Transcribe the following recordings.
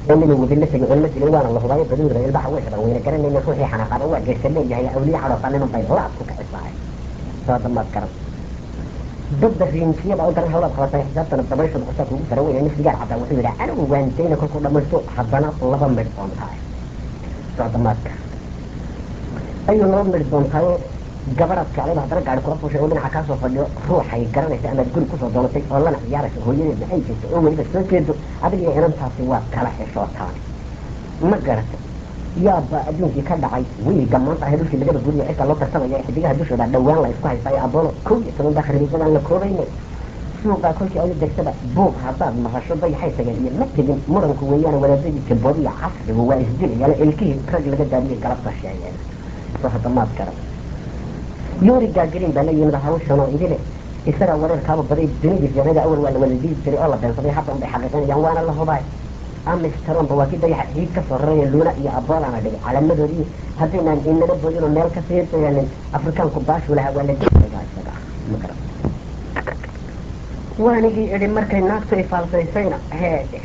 اللي وبالله يقول اللي وانا الله ضايق بدون غير البحر ويحضر وين كان إنه روحي حنا قال هو جالس اللي هي أولياء على طالما بيضلع كوك إصلاحي هذا ما أذكر ضد الرينسية بقول ترى هؤلاء خلاص حسابت أنا بطبيعة الأساس وتروي يعني في جال حتى وصل لا أنا وانتين كل كل مرتو حضنا طلبا مرتون هاي هذا ما أذكر أي نوع مرتون هاي جبرت عليه هذا قاعد كرافة وشيء من حكاسه فاليو روحي قرر أنا تقول كوسا دولتي والله أنا يعرف هو يجي أي شيء هو يجي بس كده هذا اللي أنا متعصب كلا حشوات هاي ما قررت يا أدون في كذا عايز وين جمعت هذول في اللي بقول لي إيش الله تسمع يا إحدى جهة دوش ولا دوان لا يسقى يسقى أبولو كل يسمون داخل يسقى على كورين سوق كل شيء أول دك سبب بوق هذا ما هالشرط يحيى سجل ما تجي مرن كويان ولا زي كبوري عصر هو يسدل يعني الكي رجل قد داري قلب الشيء يعني صح ما أذكر يوري جاجرين بلا ينده هوش شنو يدله يصير أول الكاب بدي الدنيا الجنة أول ولا دي تري الله بس صبي حتى بحاجة يعني وانا الله باي أما اشترون بواكيد ده يحيي كسر اللون يا أبوال أنا دي على المدري هذين إن نبغى نقول مال كثير يعني أفريقيا كباش ولا ولا دي مكرم وأنا جي إذا مركز الناس في فلسطين هذا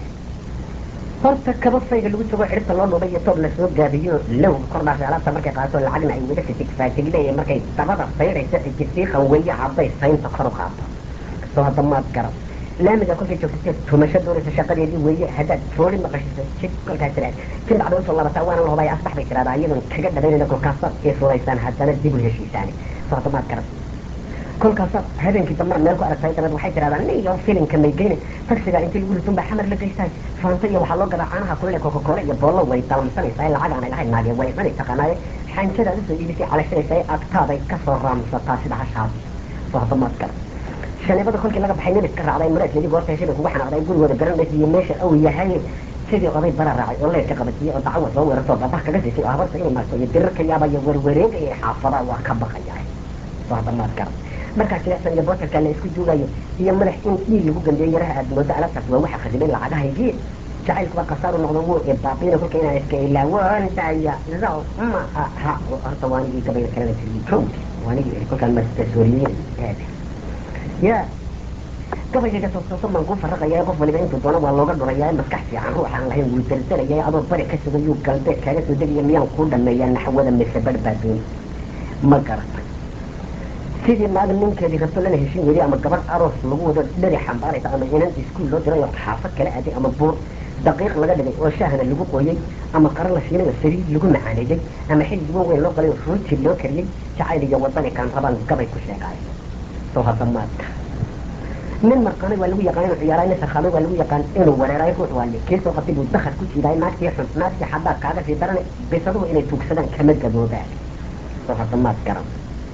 فرت كبصي اللي بتسوي عرفت الله لو بيجي طب لسوق جابيو لو قرنا في علاقة مركز قاسوا العجنة أي وده في تكفى تجلي مركز تبغى تصير الجسيخ خوية عبي صين تخرج عبا سو هذا ما أذكره لا ماذا كنت شفت تمشي دور الشقة دي وهي هذا فوري ما قشت شيء كل كاترات كل بعد وصل الله بتوان الله بيا أصبح بكرة بعيدا كجد بيننا كل كسر إيه صورة إنسان حتى نجيب له شيء ثاني سو هذا ما أذكره كل كسر هذا إنك تمر مالك على سيد رد وحيد رد عني يوم فيلم كم يجيني فكسر أنت اللي قلت بحمر لك إيش فانتي وحلو قرا عنها كل كوكا كولا يبغى ويتعلم سنة ساي العجلة أنا لحد نادي ويفني تقناي حين كذا لسه يجي على شيء ساي أكتر يكسر رام 16 عشر فهذا ما أذكر عشان بدخل كلا بحين بتكرر على مرات اللي جوه شيء هو إحنا على يقول وده قرن ده ماشي أو يهاي سيدي قضي برا راعي والله كقبت فيه وتعود هو رصد بحكي كذا شيء أهبط سيء ما سوي درك يا بيا ورورين حافظة وكبق يعني فهذا ما أذكر مركز يحصل يبغى كان يسكت جوجاي هي مرح إن إيه اللي هو جنبي يرها أدنى على سفوة واحد خدمين العادة هيجي جعل كبا كسر النقطة البابين كل كنا يسكت إلا وأنت يا زاو ما ها أرتواني قبل كلام الكون وأنا كل كان مستسورين هذا يا قبل كده تصوص من قوف الرقة يا قوف اللي بينتو دونا والله قدر يا بس كحسي عن روح عن الحين والتلتلة يا أبو بري كسر يوم قلبك كانت ودقي ميان كل ما ينحوذ من السبب بابين ما قرأت سيدي ما أقول منك اللي قلت لنا هشين ولي أما قبل أروس لقوه دري حنباري أما إن أنت سكول لو دري حافظ كلا أدي أما بور دقيق لقد لي وشاهنا اللي بقوا يجي أما قرر لشينا السرير اللي قلنا عليه جي أما حين جبوا وين لو قالوا فروت اللي لو كريم شعائلي جوابني كان طبعا قبل كل شيء قاعد صوها ضمات من مرقاني ولو يقان عيارين سخالو ولو يقان إنه ولا رايك وتوالي كيف وقتي بدخل كل شيء داي ناس يحن ناس يحبك كذا في درن بيصدقوا إنه توكسدن كمد جدول ذلك صوها ضمات كرم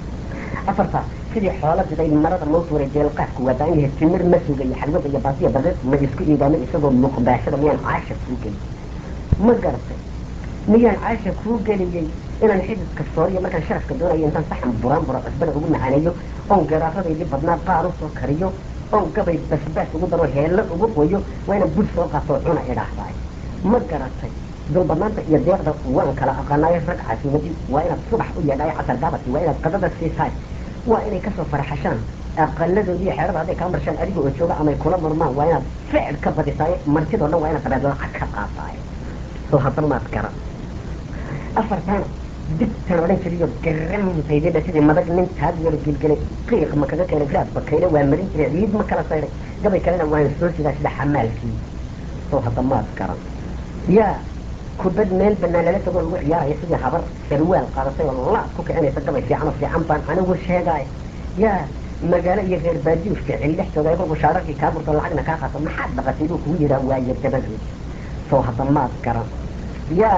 أفرطا سيدي حالة زي المرض الموت ورجال القهك ودانيه التمر مسوق يحلوه زي باطية بغير ما يسكت إذا يسوق مقباشر ميان عاشق فوقي ما قرصي ميان عاشق فوقي لي إن الحين كالصورية ما كان شرف كدورة ينتن صحن برام برا أسبنا أقول معانيو أون قرافة اللي بدنا قارو سكريو أون قبل بس وقدروا هيلا وقويو وين بوش فوق صوتنا إلى حراي ما قرصي دول بنانت يدير ده وان كلا أقنا يفرق عسيمتي وين الصبح ويداي عسل دابتي وين قدر السيساي وإني كسر فرحشان أقلدوا لي حرب هذا كان برشان أريجو وشوجا أما يكون مرمان وين فعل كبدي ساي مرتين ولا وين تبادل حكا قاطعي صوها ما أذكر أفرتان دكتور ولا شريو كرم سيدي بس إذا ما بدك من هذا يرجع الجل قيق ما كذا كان فلات بكيله وامرين تريد ما كلا صاير قبل كلنا وين سوسي ده حمال فيه صوها ما أذكر يا كبد ميل بنا لا تقول يا سيدي خبر سروال قارصي والله كوك أنا تقبل في عنف في عنبان أنا وش هي جاي يا مجال يغير بدي وش كعلي حتى يقول مشاركة كابر طلعنا كاخا ما حد غسيلوك ويرا واير تبدل صوها ضمات كرم يا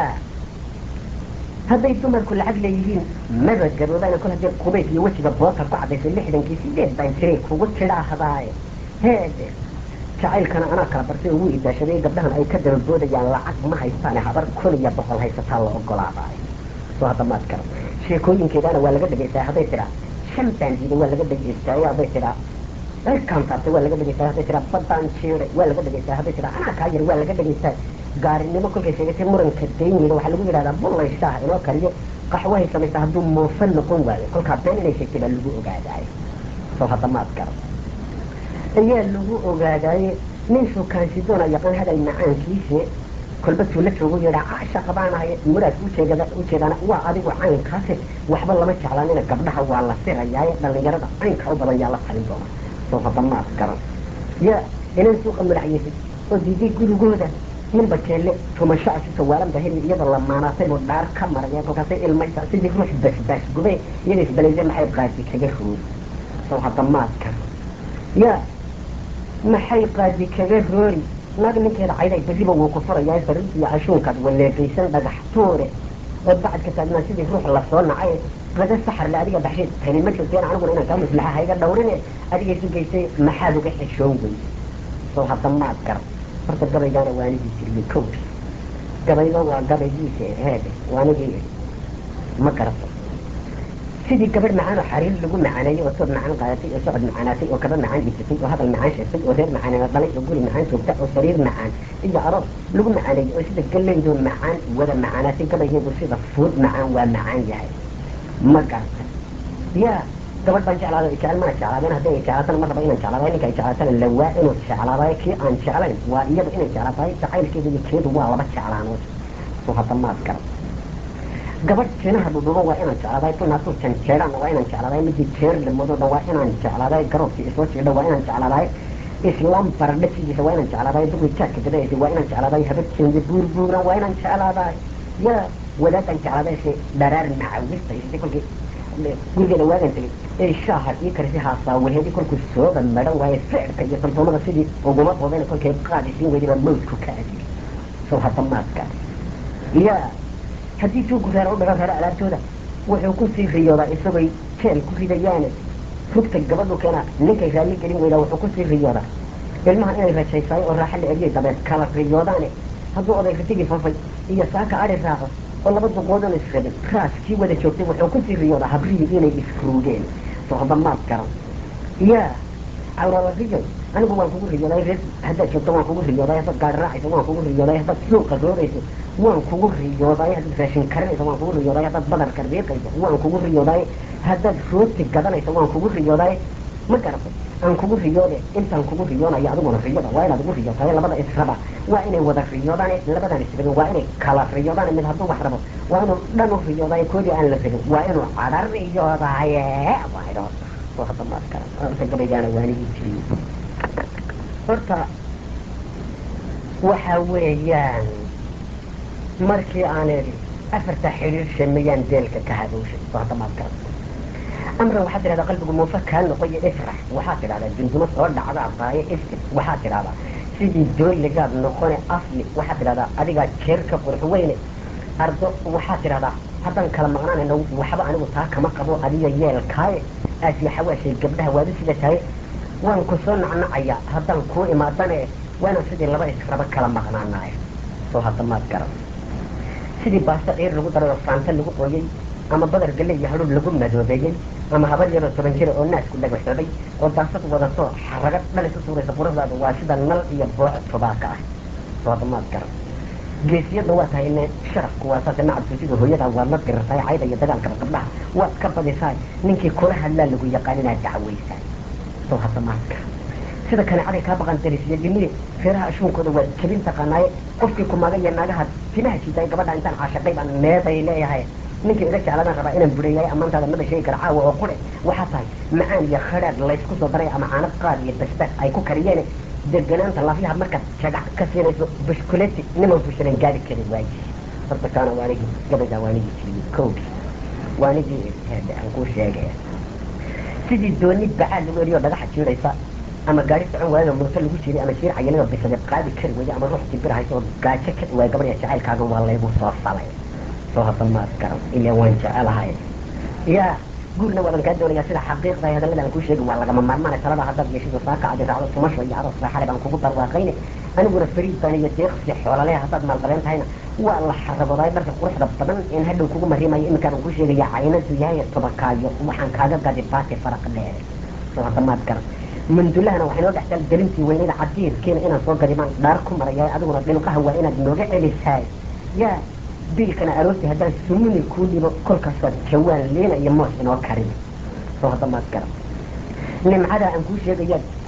هذا يتم كل عقل يجين ما بقدر ولا كل هذا قبيت يوش ببواطة بعد في اللحد إنك سيدي بين شريك وقلت لا هذا هذا شايل كان أنا كبرت هو إذا شري قبلها أي كدر الجودة يعني العقد ما هيستاني حبر كل يبقى هاي ستالله وقلعة وهذا ما أذكر شيء كوين كذا أنا ولا قد جيت هذا ترى شمتان جدي ولا قد جيت هذا ترى الكام ترى ولا قد جيت هذا ترى بدان شير ولا قد جيت هذا ترى أنا كاير ولا قد جيت قارن ما كل شيء تمرن كدين لو حلو كذا هذا والله يشتاق إنه كريه قحوة يسمى يستخدم موفن نقوم بله كل كابتن اللي يشكل اللجوء قاعد عاي وهذا ما أذكر هي اللجوء قاعد عاي من شو كان شدونا يقول هذا المعان كيسي كل بس ولا شو يقول عاشا قبانا هي مراد وجهنا وأدي وعين كاسر وحبل لما شعلانين قبلها والله سير جاي بل يرد عين كوبا يلا حلين دوما سوف ضمات كرم يا إن سوق المرعية ودي كل جودة من بكلة ثم شاش سوالم ده هي يلا لما أنا سير ودار كمرة يا كوكاسي المجلس سيدي روح بس قبي يلي بلزم حيب قاسي كذا خروج سوف ضمات كرم يا ما حي قاسي كذا خروج لكن كده عيدا يبجيبه وكفر يا فريد يا عشوكة ولا كيسان بقى حطورة وبعد كده الناس يجي يروح الله صورنا عايز هذا السحر اللي أديه بحشيت يعني المجلس دينا عنه قلنا كامل لها هيدا دورنا أديه يسوي كيسي محادو كيح الشوقي صوها ضمات كرم فرط القبل جانا وانا جيسي اللي كوبي قبل يضوى قبل جيسي هذا وانا جيسي ما كرفت سيدي قبل معانا حرير اللي قلنا معانا وصور معانا قاتي وصعد معانا تي وكبر معانا جيسي وهذا المعاش يسي وغير معانا ضليت يقول معانا سوبتاء وصرير معانا إذا أردت اللي قلنا معانا وسيدي قل لي دون معانا ولا معانا تي قبل يقول سيدي فود معانا ومعانا جاي ما كرفت يا قبل بنشعل هذا الشعل ما شعل هذا هذا الشعل أنا مرة بين الشعل هذا كي شعل اللواء إنه الشعل هذا كي عن شعلين ويبقى إنه الشعل هذا تخيل كيف يكيد والله بس شعلان وهذا ما أذكر قبل شنو هذا الضوء وين الشعل هذا كنا نقول كان شعلان وين الشعل هذا مدي شعر للموضوع ده وين الشعل هذا يقرب في إسوات شيء ده وين الشعل هذا إسلام فردت شيء وين الشعل هذا يدور يشك كده وين الشعل هذا يهبط شيء يدور بورا وين الشعل هذا يا ولا الشعل هذا شيء درار معويس يقول قلت له وين أنت الشهر يكرهها صاوي هذه كل كسوة المرة وهي سعر كي يطلبون بسيدي وقومات وبين كل كي قادسين ويدي الموت كاجي سو حتى ما أذكر يا هدي شو كثر عمر غير على تودا وحكون في رياضة يسوي كل كذا يعني فكت الجبل وكنا لك يخلي كريم ولا وحكون في رياضة المهم أنا في شيء صاير وراح اللي أجي طبعا كلا رياضة أنا هذا أضيف تيجي ففي هي ساكة عارف هذا والله بدو قودون السفل خاص كي ودا شوفتي وحكون في رياضة حبري إلي يسكروجين صحبا ما أذكرهم يا عورا الرجال أنا بقول كوكو رياضة يفيد هذا شوفتي وان كوكو رياضة يفيد قال راعي وان كوكو رياضة يفيد سوق الروريس وان كوكو رياضة يفيد فاشن كرنيس وان كوكو رياضة يفيد بدر كربيك وان كوكو رياضة هذا شروط الجدل وان كوكو رياضة ما كرفت أن كوكو رياضة أنت أن كوكو رياضة يعدون الرياضة وين أدور رياضة هاي لبدا إسربا وين ودا رياضة لبدا نسبة وين كلا رياضة من هذا وحربه وين لانو رياضة يكون أن لفه وين على الرياضة هاي وين وهذا ما أذكر أنت قبل جانا وين يجي فرتا وحويان مركي أنا أفرت حرير شميان ديلك كهذوش وهذا ما أذكر أمر وحاضر هذا قلبك موفق هل نقول افرح وحاضر هذا الجنزمة ورد عذاب طاية اسكت وحاضر هذا سيدي الدول اللي قاب نقول أصلي وحاضر هذا أديك شركة قرحوين أرضو وحاضر هذا حتى كلام معناه إنه وحبا أنا وطاك ما قبو أديك يالكاي أسي حواشي قبلها وادي سيدي شاي وانكسون عنا عيا هذا نكون إماتاني وانا سيدي لبا إسكرابا كلام معناه سو هذا ما أذكر سيدي باستا غير لغو درد الفانتا لغو قوي أما بدر قال لي يحلو لكم مدوبين أما هبل يرى تبنجير الناس كلها بشتري ودرست وضعته حرقت ملك سورة سبورة ذات واسد النل يبوع فباكا صوت ما أذكر جيسية دواتها إن شرف كواسات نعب تسيد وهيتها ومذكر رساي عايدة يدقال كبقبلها وكبا ديساي ننكي كلها اللي لقو يقالنا دعويساي صوت ما أذكر سيدا كان عليك هابقان تريسية جميلة فيرها أشون كدوا كبين تقناي قفتي كماغي يناغها تنهي شيداي قبضا إنسان عاشقين أن ميتا إليه هاي ninkii ila jeclaadaan rabaa inaan buriyay amaantaada mada sheegi kara caawa oo qure waxaa tahay macaan iyo kharaad laysku soo daray ama caano qaad iyo basbaas ay ku kariyeen deganaanta lafiyaha markaad jagac ka siinayso biskuleeti niman bushiran gaari kari waaji horta kaana waanigii gabadha waanigii jiriyey kowdii waanigii aan kuu sheegaya sidii dooni bacaad lagu eriyo dhagaxa jiiraysa ama gaari socon waayada mooto lagu jiray ama jiir cayanada bisade qaadi kari waya ama ruux jibir hayso oo gaajo ka waay gabadha jacaylkaaga waa laygu soo falay soo hadda ma askaro ilaa waan jecelahay yaa gurna wadan ka doonaya sida xaqiiqda ay hadalada aan ku sheegay waa laga maarmaan talada hadda yeeshido saaka aad raacdo tumasho iyo aroos xalay baan kugu darwaaqayn aniguna fariid baan iyo deeqsi xoolale hadda maal dareen tahayna waa la xarabaday marka quruxda badan in hadhow kugu mariimayo in kaan ku sheegay caynadu yahay tabakaayo waxaan kaaga gaadi baati faraq dheer soo hadda ma askaro mandulahana waxay noo dhaxtal galintii weynada cadiirkeena inaan soo garibaan dhaar ku marayay adiguna dhinacaha waa inaad nooga celisay yaa biilkana aroortii haddaan sumuni kuu dhibo kolkaasaad jawaan leena iyo moos inoo karin soo hadda maad garan nimcada aan kuu sheegayaad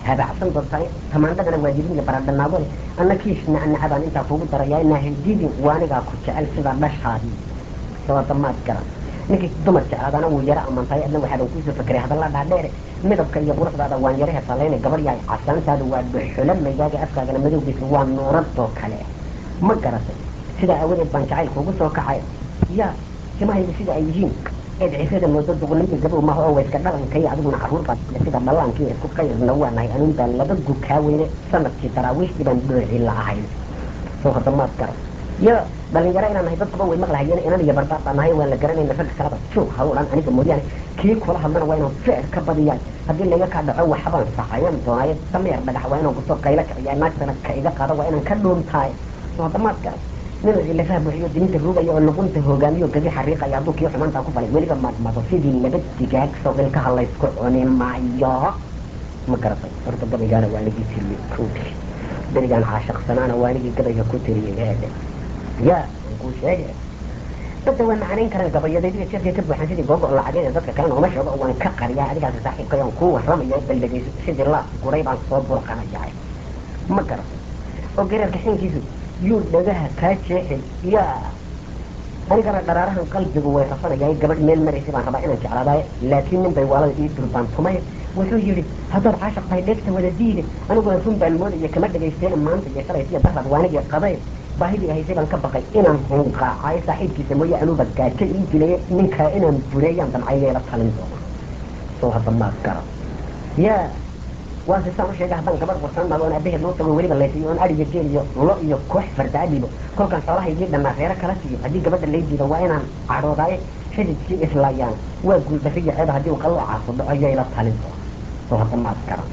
habacsan doontahay tamaandhadana waa jibin iyo baradhanaagole anna kiishna anacabaan intaa kuugu darayaa inaa hindidin waanigaa ku jecel sida dhashaadii sabadamaad garan ninkii dumar jeclaadana wuu yaro amantahay adna waxaadan kuusoo fakeray hadalla dhaadheere midabka iyo quruxdaada waan yaro hesalayna gabar yahay casaantaada waa dhuxula maygaaga afkaagana madowgiisa waa nuuradoo kale ma garatay sidaa awadeed baan jacayl kuugu soo kacay yaa timahaygu sida ay yihiin eed cisada moodo duqunimka gabow maaha oo wayska dhalankaiyo adiguna carruur baad sida dhallaankii isku qayrna waa nahay anuun baan laba gukaa weyne sanadkii daraawiishtii baan dhooci la'ahayn soo hadamaad garan yo dhalinyaro inaan nahay dad badan way maqlahayeen inan iyo barbaar baan nahay waan la garanayna ragga kaleba joog hawlan aniga mooyaane kii kula hadlana waa inaan feer ka badiyaan haddii layga kaa dhaco waxbaan saxayan doonaayo dameer dhagax waa inaan kusoo qaylo kiciyaa naagtana ka iga qaado waa inaan ka dhuuntaay soo hadamaad garan nin lafaha buuxiyo diminta ruugaya oo luqunta hogaamiyo gadi xariiqaya hadduu kii xumaantaa ku falay weliba maadmado sidii laba digaag sawilkaha laysku cuni maayo ma garatay horta gabaygaana waa nigii tiriyey kowdii berigaan caashaqsanaana waa nigii gabayga ku tiriyey eede yaa aan kuu sheege dadda waa macanayn karaan gabayadaydiga jeerkay ka buuxan sidii googo lacageed dadka kalena uma sheego waan ka qariyaa adigaasi saaxiibkay aan kuu warramayo baldhegayso sidii laas guray baan soo burqanayahay ma garatay oo gareerka xinkiisu yuu dhagaha kaa jeexay yaa anigana dharaarahan qalbigu way rafanayay gabadh meel maraysay baan rabaa inaan jeclaadaayo laakiin nin bay waalada ii durbaan tumay wuxuu yidhi haddaad caashaq tahay dheegta wada diide aniguna run baan moodaya kama dhagaysteen maanta iyo shalaysiyo darrad waanigii qaday baahidii haysay baan ka baqay inaan hunqaacayo saaxiibkiisa mooye anuuba gaajo ii dilaya ninkaa inaan bureeyaan damcayeela talin doono soo hadda maad garan yaa waa si saan u sheegay haddaan gabadh qursan maado oon aabaheed loo tago weliba laysiiyo oon adhiga jeel iyo lo iyo koox farda adhibo kolkaan xoolahaygii dhannaa reero kala siiyo haddii gabadha lay diido waa inaan cadhoodaayo xididkii islaayaan waa guulbariya ceeba haddii uu qalloocaasu dhaco yayla talin doono soo hadda maad garan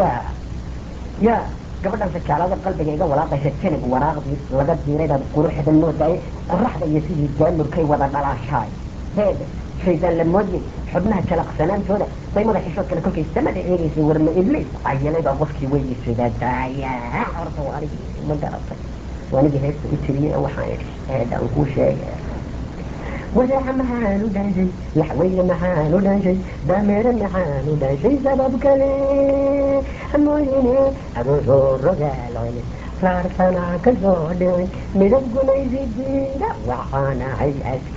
yaa gabadhan sajaalaada qalbiga iga walaaqaysa janag waraaqdii laga diiray baad quruxda moodaay qoraxda iyo sidii daamurkay wada dhalaashaay heede shaydaan la moodiyey xubnaha jalaqsanaantooda bay madaxiishood kale kolkay samada eegaysay warma ibliis ayalay baa qofkii weydiisadaa daayaa horta waa anigii ma garatay waa anigii heesta u tiriyey oo waxaan idhi heeda aan kuu sheegay wadaaca maxaan u dhanshay laxweyne maxaan u dhanshay dameere maxaan u dhanshay sabab kale mooyine agoosoo rogaaloyle saarsanaa ka soo dhicin midab gumaysidiida waxaan ahay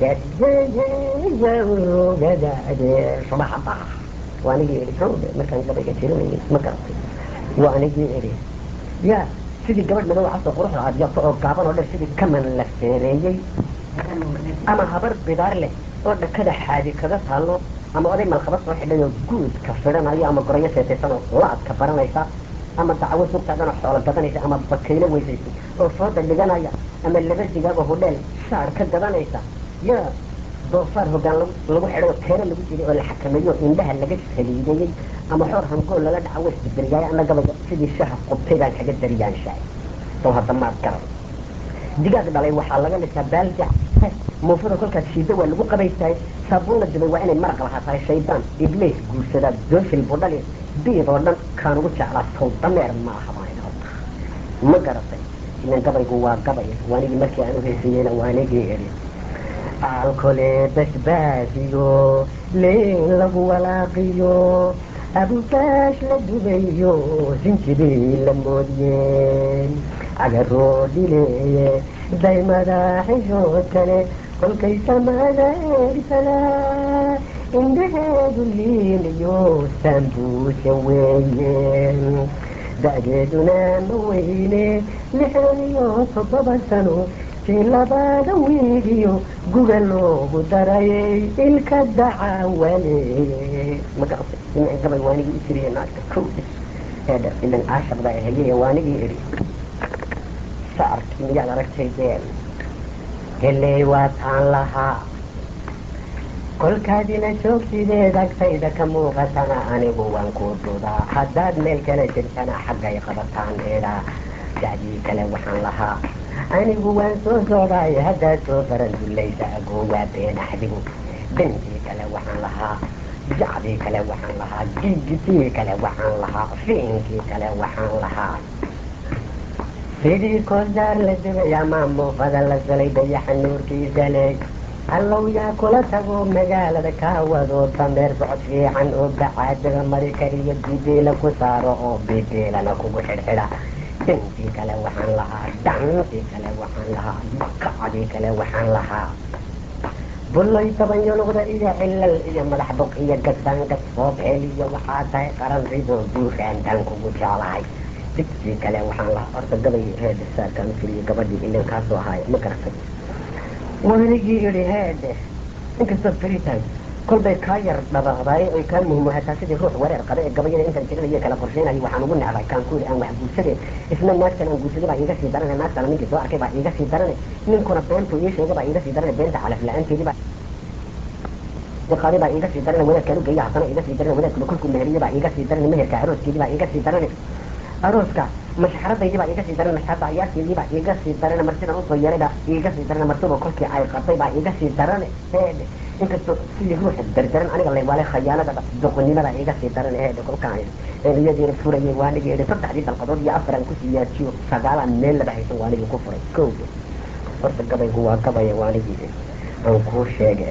askariyeeyawrogadaade subaxa bax waa anigii idhi hawde markaan gabayga tirinayay ma garatay waa anigii idhi yaa sidii gabadh madow casoo quruxda aad yarto oo gaaban oo dher sidii kaman la feereeyey ama habar bidaar leh oo dhakada xaadi kaga taallo ama oday malqaba soo xidhay oo guudka fidhanayo ama gorayo seetaysan oo la-adka baranaysa ama dacwo sugtaadana xoolo gadanaysa ama bakaylo weysaysay oo fooda dhiganaya ama laba digaago hodheel shaar ka gadanaysa yaa doofaar hoggaan lagu xidhay oo teero lagu jiray oo la xakameeyo indhaha laga saliidayey ama xoor hangool lala dhaca wa isbedberiyaay anna gabayga sidii shaha qubtay baan kaga dariyaanshaay soo hadda maad garan digaag dhalay waxaa laga lisaa baaljac muufada kolkaas shiida waa lagu qabaystahay saabuun la dubay waa inay maraq lahaa tahay shaydaan ibliis guursadaa doofil budhali biid oo dhan kaan ugu jeclaa sow dameer ma aha baan horta ma garatay ilan gabaygu waa gabay waanigii markii aan u heysayeyna waanigii idhi alkole basbaasiyo liin lagu walaaqiyo abukaash la dubayo sinjibii la moodiyeen cagaroo dhileeye daymada xishood kale kolkay samada eegsanaa indhaheedu liinayo saambuusha weeyeen da'deeduna ma weyne 67 sano tii labaada wiigiyo guga loogu darayay ilka dacawale magaasay gabay waanigii i tiriye naagta kowdis eedha ilan caashaqda ahayeye waanigii idhi saarkii miyaad aragtay deen heley waa taan lahaa kolkaadina joogsideed agtayda ka muuqatana anigu waan ku dudaa haddaad meel kale jirtana xaggay qabataan eedha dacdii kale waxaan lahaa anigu waan soo socdaay haddaad soo faran dullaysa agowaa been axdigu bentii kale waxaan lahaa jacdii kale waxaan lahaa gigitii kale waxaan lahaa fiinkii kale waxaan lahaa sidii koosdaar la dubay ama muufada la salay dayaxa nuurkiisa leeg allow yaa kula tago magaalada kaa wado dameer socod fiican oo bacaadaga mari kariyo bibeela ku saaro oo bibeelana kugu xidhxidha dhantii kale waxaan lahaa dhantii kale waxaan lahaa bakacdii kale waxaan lahaa bullay tabanyoluqda iyo cilal iyo madax bog iyo gasaangas foobhel iyo waxaa tahay qaran ridoo duuraantaan kugu jeclahay digtii kale waxaan lahaa horta gabay heedhe saarkaan firiyo gabadhii ilan kaasoo ahaaya ma garatay waanigii idhi heedhe inkastoo fritan kolbay kaa yar dhabaqdaay oy kaa muhmuhataa sidii ruux wareer qaba ee gabayada intaan jiranayo kala qorsheynayo waxaan ugu necbay kaan ku yidhi aan wax guursadeen isna naagtan aan guursaday baa iiga sii darane naagtana ninkii soo arkay baa iiga sii darane ninkuna beentuu ii sheegay baa iiga sii darane beenta calaf la-aanteedii baa qaadi baa iiga sii darane wadaadkaan u geeya haddana iiga sii darane wadaadkuna kolkuu meheriye baa iiga sii darane meherka arooskeedii baa iiga sii darane arooska mashxaradaydii baa iiga sii darane mashxarada ciyaarteedii baa iiga sii darane marsidan usoo yaray baa iiga sii darane marsiba kolkii ay qabtay baa iiga sii darane heedhe inkastoo sidii ruuxa dardaran aniga laywaalay khayaanada doqonnimada iiga sii darane heedhe kolkaan iyadiina furayay waanigii idhi saddexdii dalqadood iyo afaran kusii yaajiyo sagaalaan meel laba haysan waanigii ku furay kowda horta gabaygu waa gabaya waanigii aan kuu sheege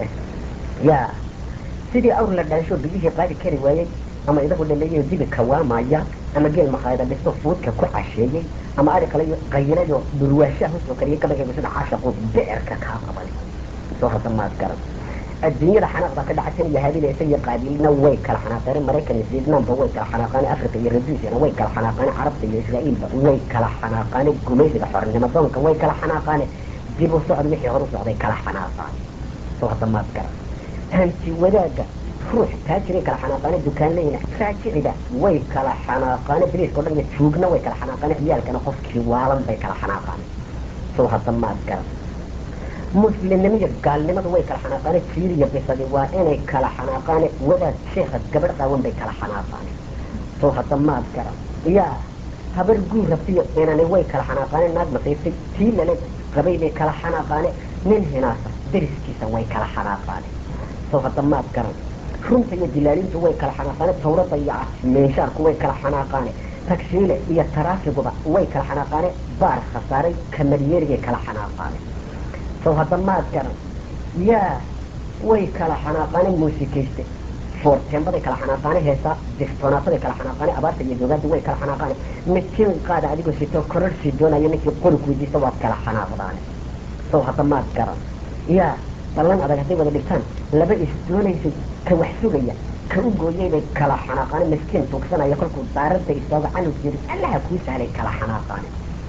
yaa sidii awr la dhaansho biyihii qaadi kari waayey ama idagu dhaleeyayo dibi kawaamaya ama geel makhaayada dhisto fuudka ku casheeyey ama ari kale qayinayo dhurwaashaha usoo kariyay gabaygeegu sida caashaqu beerka kaa qabanay soo hadda maad garan adduunyada xanaaqda ka dhacsan iyo habilaysa iyo qaadiilna way kala xanaaqeen maraykan iyo vietnamba way kala xanaaqeen africa iyo raduusiana way kala xanaaqeen carabta iyo israa'iilba way kala xanaaqeen gumaysiga xornimo doonka way kala xanaaqeen dib u socod wixii hor u socday kala xanaaqaan soo hadda maad garan hanti wadaaga ruux taajiray kala xanaaqaane dukaanleyna faajicida way kala xanaaqaane biliiska o dhan iyo juugna way kala xanaaqaane ciyaalkana qofkii waalan bay kala xanaaqaane soo hadda maad garan muslimnimaiyo gaalnimadu way kala xanaaqaane jiiriya bisadi waa inay kala xanaaqaane wadaad sheekha gabadh qaawan bay kala xanaaqaane soo hadda maad garan yaa habar guur rabtiyo inani way kala xanaaqaane naag masaystay tii lale qabay bay kala xanaaqaane nin hinaasa dariskiisa way kala xanaaqaane soo hadda maad garan runta iyo dilaalintu way kala xanaaqaane tawrada iyo meeshaarku way kala xanaaqaane tagsiile iyo taraafiguba way kala xanaaqaane baar khasaaray kamaryeerigay kala xanaaqaane soo hadda maad garan yaa way kala xanaaqaane muusikayste foorteembaday kala xanaaqaane heesaa diftonaataday kala xanaaqaane abaarta iyo doogaada way kala xanaaqaane midkiin qaada adigoo sitoo kororhsii doonayo ninkii qorig weydiista waad kala xanaaqdaane soo hadda maad garan yaa ballan adag hadday wada dhigtaan laba is doonaysay ka wax sugaya ka u gooyay bay kala xanaaqaane miskiin tuugsanaya kolkuu daaradda istaago canug yiri allaha kuu sahlay kala xanaaqaane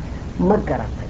ma garatay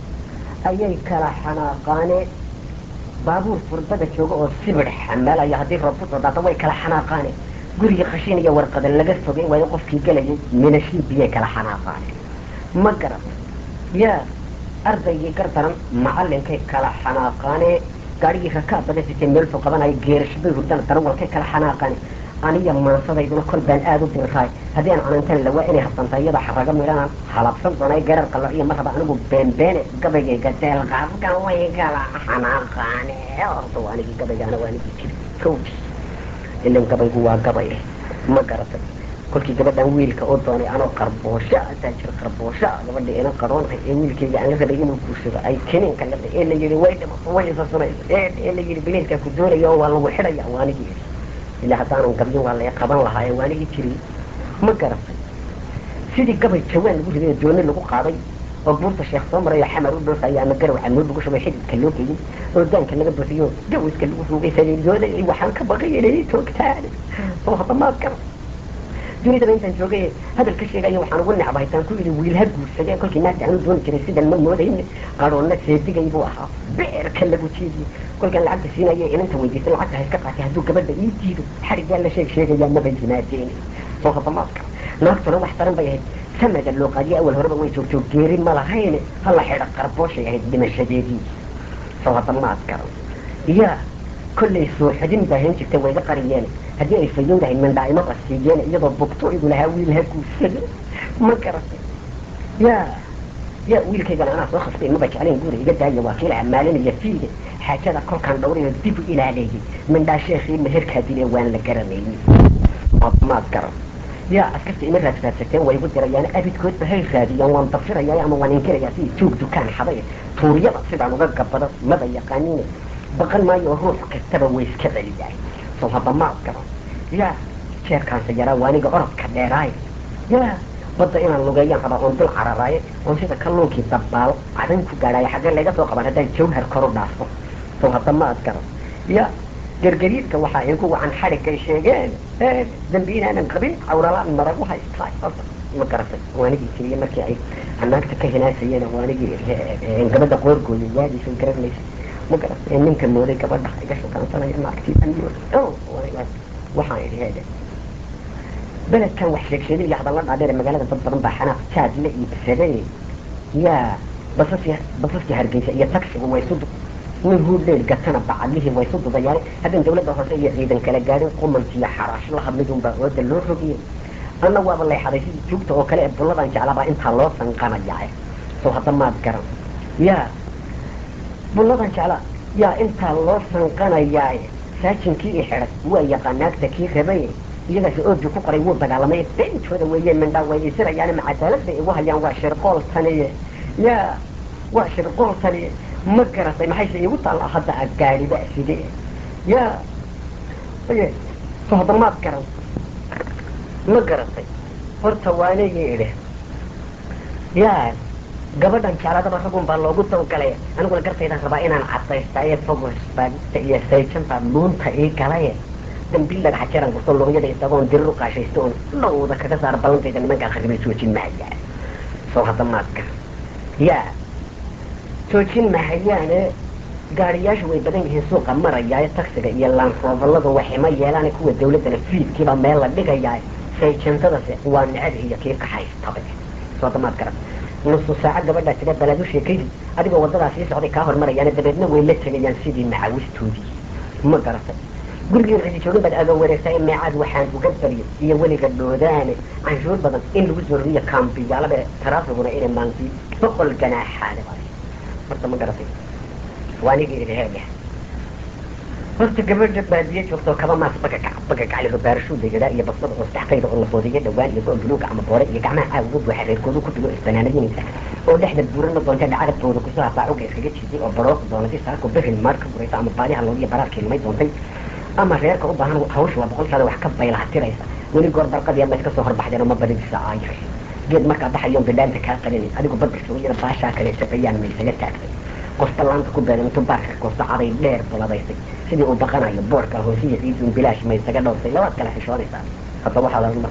ayay kala xanaaqaane baabuur furdada jooga oo sibir xamalaya haddii roob ku soo daata way kala xanaaqaane gurigii khashin iyo warqada laga fogay waayo qofkii gelayay minashiin biyay kala xanaaqaane ma garatay yaa ardaygii gardaran macallinkay kala xanaaqaane gaarigii rakaabada sitay meel fog qabanayo geerash bay hurdana darawalkay kala xanaaqaane aniya maansadayduna kol baan aada u diriraay haddii aan canantan lawaa inay habsanta iyada xaraga midhanaan halabsan doonay garar qalo iyo marraba anigu beenbeene gabaygayga deelqaafkan way kala xanaaqaane horta waa anigii gabaygaana waa anigii jiri kowdi ilan gabaygu waa gabay ma garatay kolkii gabadhan wiilka oo doonay anoo qarboosha taajir qarboosha gabadha ina qaroonta ee wiilkayga aan la rabay inuu guursado ay keninka la ee la yidhi way dhimato way isa sunayso ee la yidhi biliilkaa ku doonaya oo waa lagu xidhaya waa anigii ilaa haddaanan gabyin waa laga qaban lahaa ee waa anigii jiri ma garatay sidii gabay jawaan lagu riday dooni lagu qaaday oo buurta sheekh soo marayo xamar u dhoofaya ama garow xamuud lagu shubay xididka loo geeyey oo daanka laga buuxiyo gawiska lagu ruugay saliiryooda waxaan ka baqay inay toogtaan soo hadda maad garan dunidaba intaan joogay hadal ka sheegaya waxaan ugu necbahay taan ku yidhi wiil ha guursadee kolkii naagta aanu dooni jiray sidan ma moodayne qaroonna seedigay buu ahaa beerka lagu jiidiye kolkaan lacagta siinaya inanta weydiistay lacagta ha iska qaatay hadduu gabadha ii diido xariggaa la sheegayaa maba yimaadeen soo hadda maadka naagtuna wax daran bay ahayd samada loo qaadiye awal horeba way joogto geeri ma lahayne hala xidha qarbooshay ahayd dhimashadeedii soo hadda maad garan yaa kollay soo xidin baahan jirtay wayga qariyeen haddii ay fayowdahay mindhaa'imo qasiiyeen iyadoo bugto igu lahaa wiil ha guursado ma garatay yaa wiilkaygana anaa soo khastay maba jeclayn guri iga daaya waa kiilaha maalinaya fiide xaajada kolkaan dhawrayo dib u ilaaleeyey mindhaa sheekhii meherkaa dile waan la garanayey maad garan yaa askarta ima raadsaadsagteen way igu dirayaan abidkoodba hay raadiyaan waan dafirayaa ama waan inkirayaa sidii tuug dukaan xaday tuuryada sidaan uga gabado maba yaqaaniine baqan maayo ruux kastaba way iska celiyaay soo hadda maad garan yaa jeerkaanse yaraa waaniga orodka dheeraay yaa badda inaan lugeeyaan rabaa oon dul cararaaye oon sida kalluunkii dabbaalo cadan ku gaadhaayo xaggee laga soo qaban haddaan jawhar koru dhaafo soo hadda maad garan yaa gargariidka waxaa igu wacan xadhiggay sheegeen dambi inaanan qabin cawralaan maragu haystaay ma garatay waanigii tiriye markii ay naagta ka hinaasayeen waanigii gabadha qoorgooya yaadiisa garanaysa ma garatay ninka mooday gabadha iga shukaansanaya naagtii waxaan idhi heede beledkan wax sheegsheeday iyo hadalla dhaadheer magaalada dad badan baa xanaaq jaadle iyo basaday yaa basaskii hargeysa iyo tagsigu way isu nin huudheel gatana bacadlihii way isu dudayaan haddaan dawladda hoose iyo ciidan kala gaadhin qumankiiyo xaraash la hadlidunbaa ooda loo rogiyey anna waaba leexaday sidii juugta oo kale ee bulladan jeclaabaa intaa loo sanqanayaa soo hadda maad garan yaa bulladan jeclaa yaa intaa loo sanqanayaa saajinkii i xidhay waa yaqaan naagta kii rabay iyagaas oodu ku qoray wuu dagaalamay beentooda weeye mindhaa way isirayaan macadaalad bay igu hayaan waa shirqooltaniye yaa waa shirqooltaniye ma garatay maxayse iigu taalla hadda a gaadhiba side yaa soo hadda maad garan ma garatay horta waanigii idhi yaa gabadhan jecladaba ragun baa loogu dawgalay aniguna gartaydaan rabaa inaan cadaystaye fogosbaagta iyo sayjantaa luunta ii galaye dambiil dhagaxa jeeraan gurto luqyada isagoon dirir u qaashaysto oon dhowda kaga saar ballantayda nimankaa kharibay joojin mahayaa soo hadda maad garan yaa joojin mahayaane gaariyaashu way badan yihiin suuqa marayaaye tagsiga iyo laanrooballadu waxima yeelaane kuwa dawladdana fiidkiibaa meel la dhigayaa sayjantadase waa necadihiiyo kii kaxaystabe soo hadda maad garan nusu saaco gabadhaa jira balaad u sheekaydi adigoo waddadaa sii socday kaa hormarayaane dabeedna way la tegayaan sidii macawistoodii ma garatay gurigii cidi joogin baad aga wareegtaa in meecaad waxaan uga baryo iyo weliga dhoodaane canshuur badan in lagu zorriyo kaambiyaalaba taraafiguna inay maanti 100 ganaaxaale baa horta ma garatay waanigii idhi heega horta gabadha baadiye joogtoo kaba maas bagagacliho baarashuuda yadaa iyo basbada oo saxtayda oo la boodiyo dhawaan iyo go buluuga ama boore iyo gacmaha caawiga buuxa reerkoodu ku dhigo isbanaanadinaysa oo dhexda buurana doonta dhacadabtooda kusoo hasaacuga iskaga jiiday oo barooq doonatay saako behel maar ka guraysa ama baaliha loodiyo baraarkii lumay doontay ama reerka u baahan hawsha waa boqolkaada wax ka baylahatiraysa weli goor barqadii ama iska soo horbaxdeen oo ma badidisa aayir geed markaa baxayoon bidhaanta kaa qalinay adigu badbirsa yara baashaa kale sabayaan maysaga taagtay qosta laanta ku beedan intuu baarka qosta caday dheer buladaysay sidii uu baqanayo boorka hoosiya ciidun bilaash maysaga dhowrsay labaad kale xishoonaysaa hadda waxaa laguma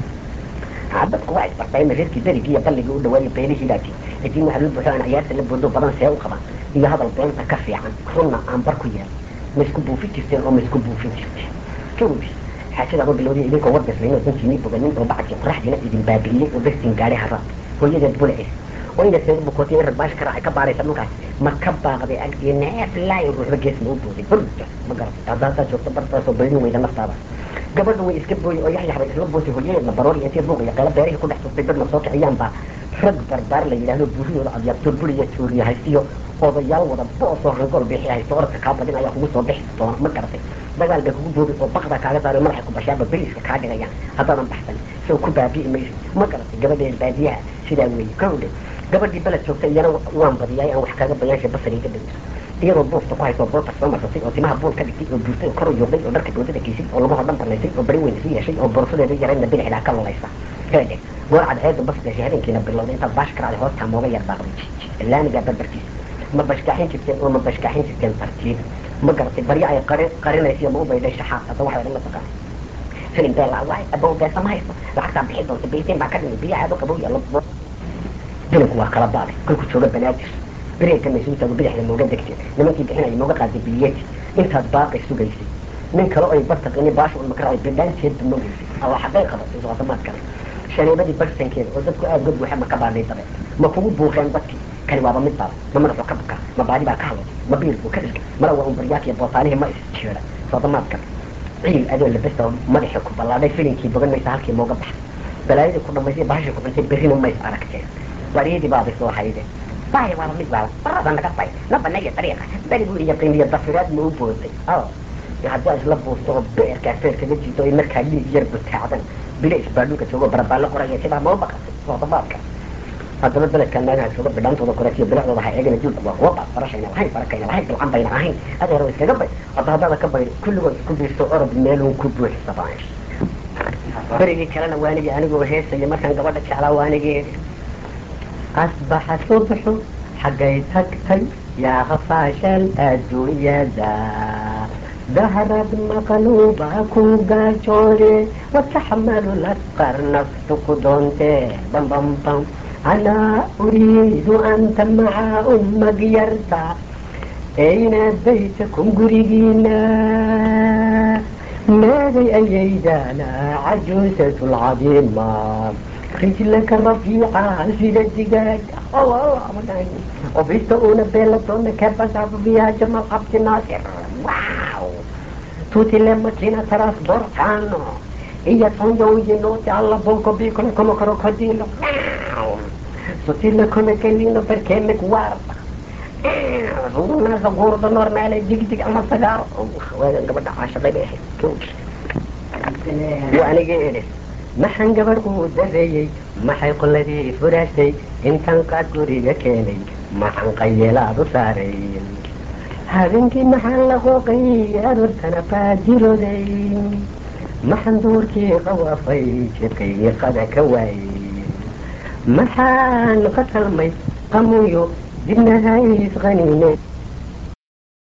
taqaan dadku waa isbartay reerkii darigii iyo balligii u dhawaayay beelihii laakiin laakiin waxaa loo buuxo aan ciyaarta la boodo badan see u qabaan iyo hadal beenta ka fiican runna aan bar ku yeelay ma isku buufin jirteen oo ma isku buufin jirteen jawbi xaajada oo bilowday idinkoo wardaslayn oo dantiinii boganin oo bacadkii qoraxdiina idin baabi'iyey oo dartiin gaadhay haraad hooyadeed bulacis oo ina seed bukootay in rarbaash ka raacay ka baaraysa dhulkaas ma ka baaqday agdii neef laay ruuxba gees ma u booday burja ma garatay haddaa joogto bartaasoo baydin weyda naftaada gabadha way iska booyey oo yaxyaxbay isla bootay hooyadeedna baroor iyo intay buuq iyo qeelo beerihii ku dhex turtay dadna soo kiciyaan baa rag barbaar la yidhaahdo buuriyooda adyaabto buriya tuuriya haystiyo odayaal wada boosoo rangool bixi haysto orodka kaa badin ayaa kugu soo bixi doona ma garatay dagaal bay kugu boobi oo baqda kaaga saaro madaxa ku bashaaba beriiska kaa dhigayaan haddaadan baxsan soo ku baabi'i mayso ma garatay gabadheed baadiyaha sidaa weeye kowdhe gabadhii beled joogtay iyana waan badiyay aan wax kaaga bayaasha basariga dhigayso iyadoo buufta ku hayso boorta soo marsatay oo timaha buul ka dhigtay oo buurtay oo kor u yoogday oo dharka boodada kiisay oo lagu hodhan barnaysay oo bari weyn isu yeeshay oo boorsadeeda yarayna bidixdaa ka lulaysa heedhe goor cadceedu basgashay habeenkiina bilowday intaad baash karacday hoostaa mooga yar daaqday laamigaa barbarkiisa ma bashkaxin jirteen oo ma bashkaxin jirteen tartiib ma garatay baryo ay qarinaysiyo ma u baydhay shaxaad hadda waxaa dhan la taqaan filim bee laa waay abow beesa ma haysto lacagtaa bixi doonta beyteen baa ka dhimay biyo aado qabow iyo dilinku waa kala baaday kolku jooga banaadir bereedka maysuutaagu bidixda mooga degtay nimankii bixinaya mooga qaaday biliyeti intaad baaqay sugaysay nin kale oy bartaqini baasha un makaracay bidhaanteedba mogaysay alla xaggay qabatay soqotamaad kale shaneebadii barsankeeda oo dadku aad uga buuxa ma ka baadhay dabe ma kugu buuqeen dadkii kani waaba mid baaba ma madaxu ka buka ma baadi baa ka hadlay ma biilku ka dhigay mala waa un baryaakii bootaanihii ma isjeeda soqotamaad kale ciil adoo labasta madaxii ku ballaadhay filinkii bogan maysa halkii mooga baxay balaayadii ku dhamaysay bahashii ku cuntay berrina mays aragteen wariyadii baabay soo hayde baaya waaba mid baaba barada naga bay na banaya dariiqa berigu iyo qiimiyo dafiraad ma u booday haddii isla buusto oo beerkaa feer kaga jiito ay markaa dhiig yar butaacdan bila isbaadhulka joogo barabaallo qoraya sidaa ma u baqatay soqotomaadka haddaba beledkan naagaha isuga bidhaantooda koreetiyo bilicdooda ha eegana juulku waa kuwa baad farashayna lahayn barakayna lahayn bilcan bayna ahayn adeero iskaga bay hadda haddada ka baydo kulligood isku biirto orod meeluun ku buuxsabaan berigii kalena waanigii anigoo heesaya markaan gabadha jeclaa waanigii asbaxa subxu xaggay tagtay yaa khafaashal adduunyada dahrad maqluuba ku gaajoode wataxmalu lasqar naftu ku doonte bambambam anaa uriidu anta maca ummag yarta ayna baytakum gurigiina maaday ayaydaana cajuusatu lcadiima rijlaka rafiica sida digaaga وبيستقون بيلا تونا كيف أصعب بيها جمال عبد الناصر واو توتي لما كنا تراس برقانو إيا تونجو ينوتي الله بونكو بيكونا كما كروكوديلو واو توتي لكونا كلينو بركينك وارد رونا زغور دنور مالي ديك ديك أما صغار وين قبل 10 دقايق كوش وأنا جيلس maxaan gabar uu dareeyey maxay qoladii furaashay intaan qaad guriga keenay maxaan qayeelaadu saaray habeenkii maxaan la qooqay aroortana faajirooday maxaan duurkii qawaafay jidkaygii qada ka waayey maxaan qatalmay qamuyo dibna hays qaniinay